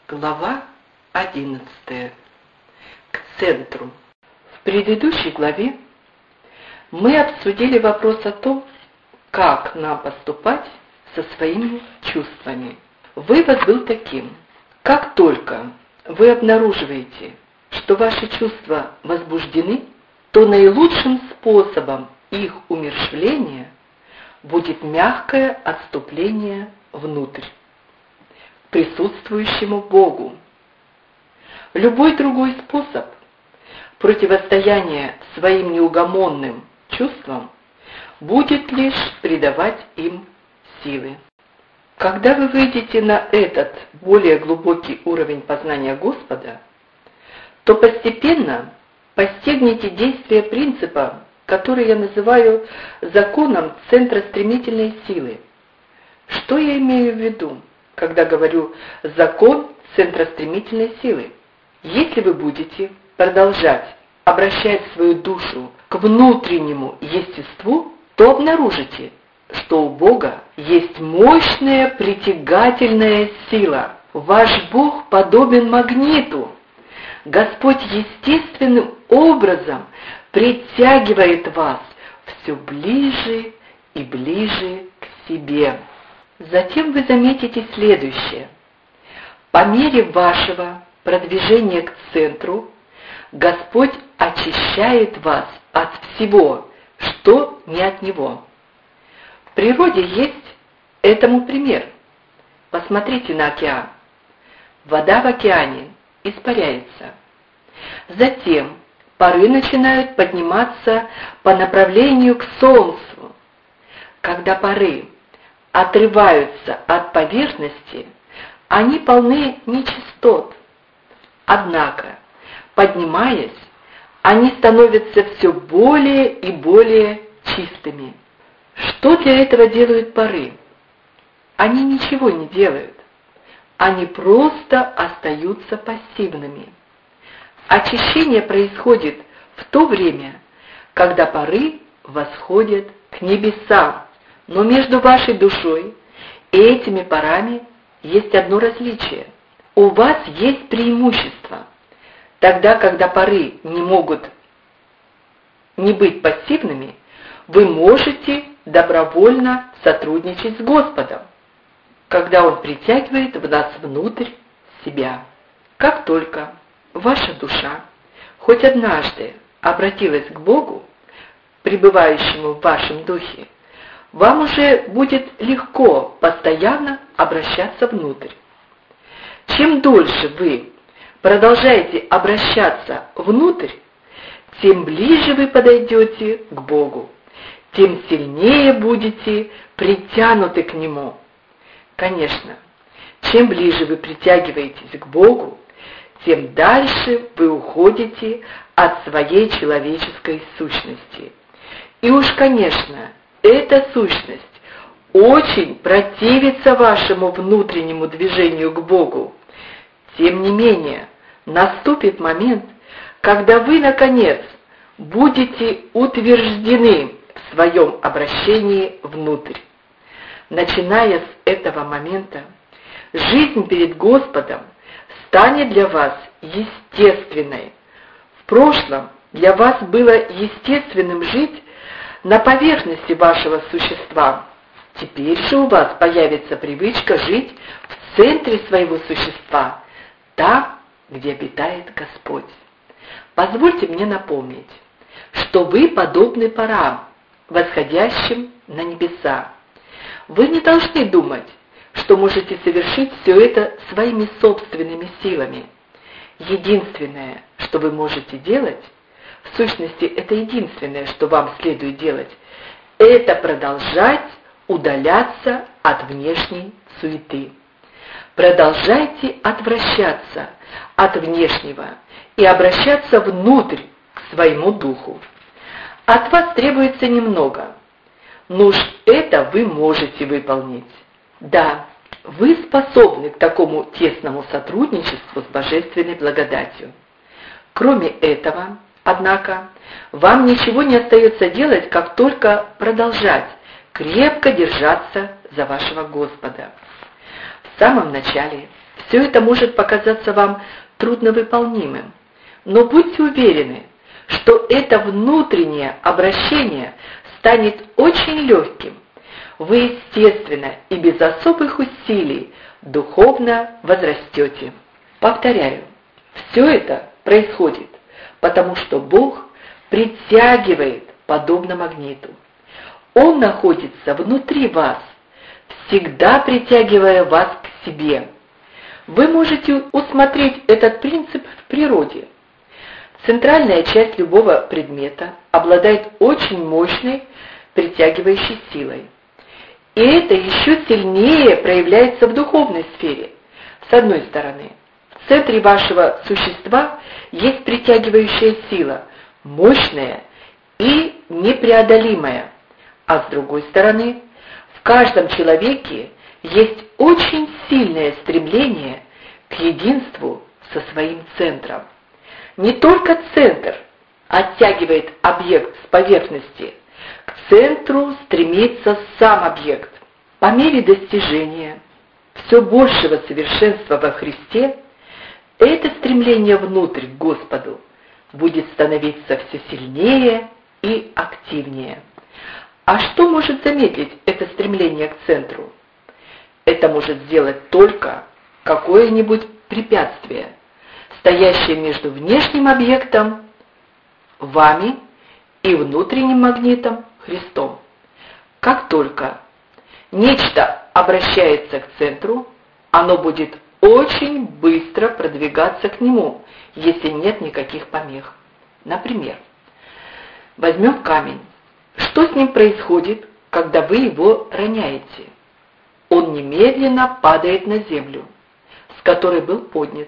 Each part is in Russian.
Глава 11. К центру. В предыдущей главе мы обсудили вопрос о том, как нам поступать со своими чувствами. Вывод был таким: как только вы обнаруживаете, что ваши чувства возбуждены, то наилучшим способом их умерщвления будет мягкое отступление внутрь, к присутствующему Богу. Любой другой способ противостояния своим неугомонным чувствам будет лишь придавать им силы. Когда вы выйдете на этот более глубокий уровень познания Господа, то постепенно постигнете действие принципа, который я называю законом центростремительной силы. Что я имею в виду, когда говорю «закон центростремительной силы»? Если вы будете продолжать обращать свою душу к внутреннему естеству, то обнаружите, что у Бога есть мощная притягательная сила. Ваш Бог подобен магниту. Господь естественным образом притягивает вас все ближе и ближе к себе. Затем вы заметите следующее. По мере вашего продвижения к центру Господь очищает вас от всего, что не от Него. В природе есть этому пример. Посмотрите на океан. Вода в океане испаряется. Затем пары начинают подниматься по направлению к Солнцу. Когда пары отрываются от поверхности, они полны нечистот. Однако, поднимаясь, они становятся все более и более чистыми. Что для этого делают пары? Они ничего не делают. Они просто остаются пассивными. Очищение происходит в то время, когда пары восходят к небесам. Но между вашей душой и этими парами есть одно различие. У вас есть преимущество. Тогда, когда пары не могут не быть пассивными, вы можете добровольно сотрудничать с Господом, когда Он притягивает в нас внутрь себя. Как только ваша душа хоть однажды обратилась к Богу, пребывающему в вашем духе, вам уже будет легко постоянно обращаться внутрь. Чем дольше вы продолжаете обращаться внутрь, тем ближе вы подойдете к Богу, тем сильнее будете притянуты к Нему. Конечно, чем ближе вы притягиваетесь к Богу, тем дальше вы уходите от своей человеческой сущности. И уж, конечно, эта сущность очень противится вашему внутреннему движению к Богу. Тем не менее, наступит момент, когда вы, наконец, будете утверждены в своем обращении внутрь. Начиная с этого момента, жизнь перед Господом станет для вас естественной. В прошлом для вас было естественным жить на поверхности вашего существа. Теперь же у вас появится привычка жить в центре своего существа, там, где обитает Господь. Позвольте мне напомнить, что вы подобны парам, восходящим на небеса. Вы не должны думать, что можете совершить все это своими собственными силами. Единственное, что вы можете делать, в сущности, это единственное, что вам следует делать, это продолжать удаляться от внешней суеты. Продолжайте отвращаться от внешнего и обращаться внутрь к своему духу. От вас требуется немного, но уж это вы можете выполнить. Да, вы способны к такому тесному сотрудничеству с божественной благодатью. Кроме этого, однако, вам ничего не остается делать, как только продолжать крепко держаться за вашего Господа. В самом начале Все это может показаться вам трудновыполнимым, но будьте уверены, что это внутреннее обращение станет очень легким. Вы, естественно, и без особых усилий духовно возрастете. Повторяю, все это происходит, потому что Бог притягивает подобно магниту. Он находится внутри вас, всегда притягивая вас к себе. Вы можете усмотреть этот принцип в природе. Центральная часть любого предмета обладает очень мощной притягивающей силой. И это еще сильнее проявляется в духовной сфере. С одной стороны, в центре вашего существа есть притягивающая сила, мощная и непреодолимая. А с другой стороны, в каждом человеке есть очень сильное стремление к единству со своим центром. Не только центр оттягивает объект с поверхности, к центру стремится сам объект. По мере достижения все большего совершенства во Христе, это стремление внутрь к Господу будет становиться все сильнее и активнее. А что может замедлить это стремление к центру? Это может сделать только какое-нибудь препятствие, стоящее между внешним объектом, вами, и внутренним магнитом, Христом. Как только нечто обращается к центру, оно будет очень быстро продвигаться к нему, если нет никаких помех. Например, возьмем камень. Что с ним происходит, когда вы его роняете? Он немедленно падает на землю, с которой был поднят.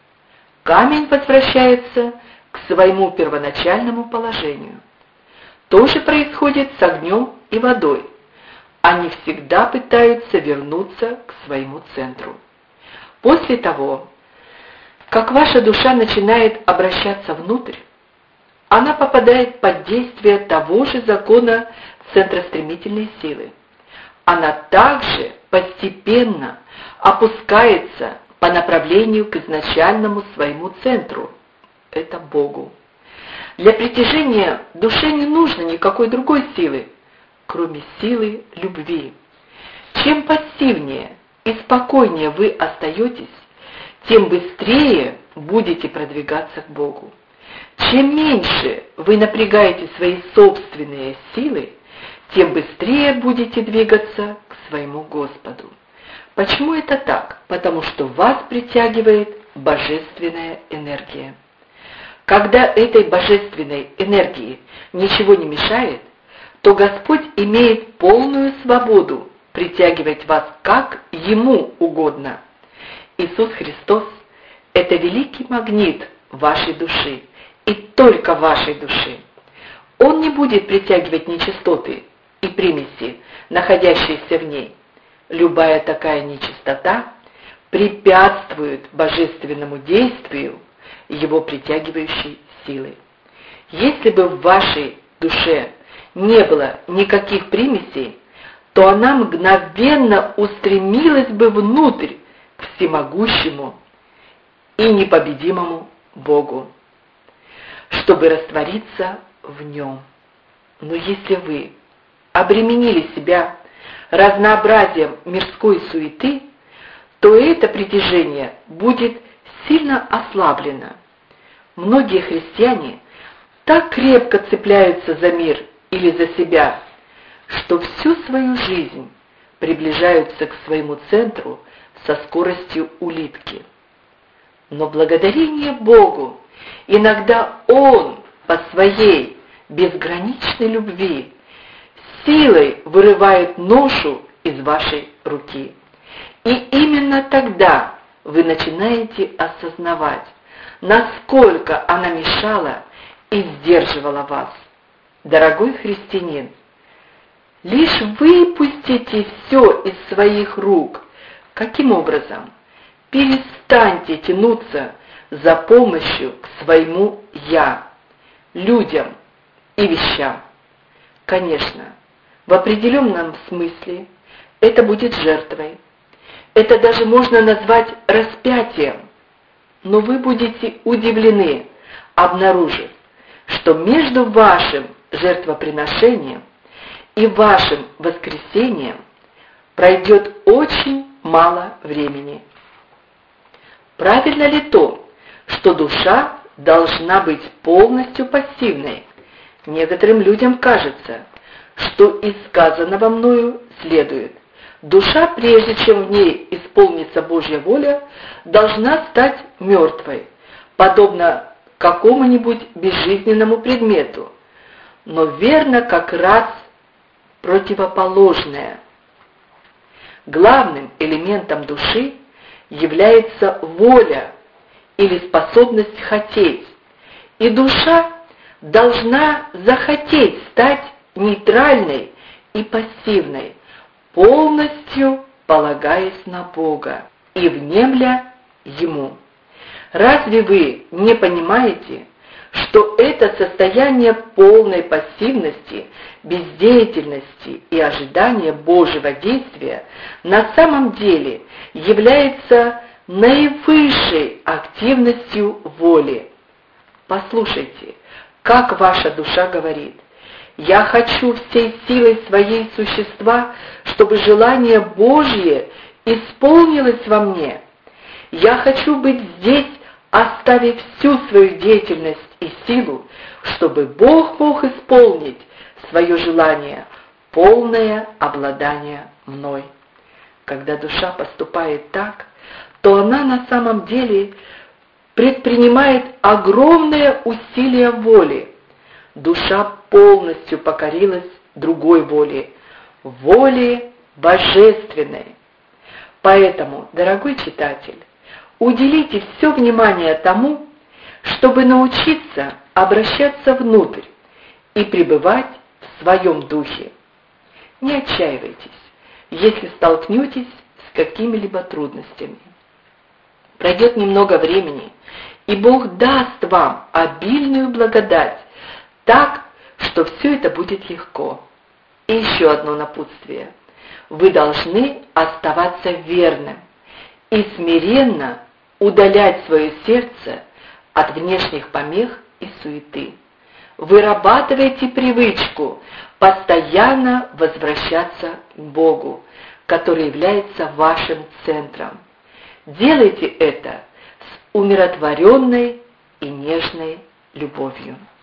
Камень возвращается к своему первоначальному положению. То же происходит с огнем и водой. Они всегда пытаются вернуться к своему центру. После того, как ваша душа начинает обращаться внутрь, она попадает под действие того же закона центростремительной силы. Она также постепенно опускается по направлению к изначальному своему центру – это Богу. Для притяжения душе не нужно никакой другой силы, кроме силы любви. Чем пассивнее и спокойнее вы остаетесь, тем быстрее будете продвигаться к Богу. Чем меньше вы напрягаете свои собственные силы, тем быстрее будете двигаться к своему Господу. Почему это так? Потому что вас притягивает божественная энергия. Когда этой божественной энергии ничего не мешает, то Господь имеет полную свободу притягивать вас как Ему угодно. Иисус Христос – это великий магнит вашей души, и только вашей души. Он не будет притягивать нечистоты и примеси, находящиеся в ней. Любая такая нечистота препятствует божественному действию его притягивающей силы. Если бы в вашей душе не было никаких примесей, то она мгновенно устремилась бы внутрь к всемогущему и непобедимому Богу, чтобы раствориться в нем. Но если вы обременили себя разнообразием мирской суеты, то это притяжение будет сильно ослаблено. Многие христиане так крепко цепляются за мир или за себя, что всю свою жизнь приближаются к своему центру со скоростью улитки. Но благодарение Богу, иногда Он по своей безграничной любви силой вырывает ношу из вашей руки. И именно тогда вы начинаете осознавать, насколько она мешала и сдерживала вас. Дорогой христианин, лишь выпустите все из своих рук. Каким образом? Перестаньте тянуться за помощью к своему «я», людям и вещам. Конечно, в определенном смысле это будет жертвой. Это даже можно назвать распятием. Но вы будете удивлены, обнаружив, что между вашим жертвоприношением и вашим воскресением пройдет очень мало времени. Правильно ли то, что душа должна быть полностью пассивной? Некоторым людям кажется, что из сказанного мною следует: душа, прежде чем в ней исполнится Божья воля, должна стать мертвой, подобно какому-нибудь безжизненному предмету. Но верно как раз противоположное. Главным элементом души является воля или способность хотеть, и душа должна захотеть стать нейтральной и пассивной, полностью полагаясь на Бога и внемля Ему. Разве вы не понимаете, что это состояние полной пассивности, бездеятельности и ожидания Божьего действия на самом деле является наивысшей активностью воли? Послушайте, как ваша душа говорит: «Я хочу всей силой своей существа, чтобы желание Божье исполнилось во мне. Я хочу быть здесь, оставив всю свою деятельность и силу, чтобы Бог мог исполнить свое желание, полное обладание мной». Когда душа поступает так, то она на самом деле предпринимает огромное усилие воли. Душа полностью покорилась другой воле, воле божественной. Поэтому, дорогой читатель, уделите все внимание тому, чтобы научиться обращаться внутрь и пребывать в своем духе. Не отчаивайтесь, если столкнетесь с какими-либо трудностями. Пройдет немного времени, и Бог даст вам обильную благодать, так, что все это будет легко. И еще одно напутствие. Вы должны оставаться верным и смиренно удалять свое сердце от внешних помех и суеты. Вырабатывайте привычку постоянно возвращаться к Богу, который является вашим центром. Делайте это с умиротворенной и нежной любовью.